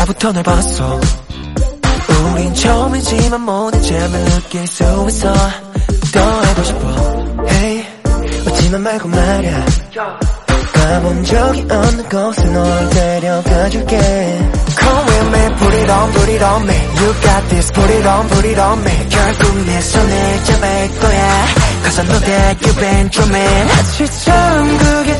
때부터 널 봤어. 우린 처음이지만 모든 점을 느낄 수 있어. 더 해보고 싶어. Hey, 웃지만 말고 말야. 가본 적이 없는 곳에 널 데려가줄게. Come with me, put it on, put it on me. You got this, put it on, put it on me. 결국 내 손을 잡을 거야. Cause I know that you've been dreaming. 마치 처음 그게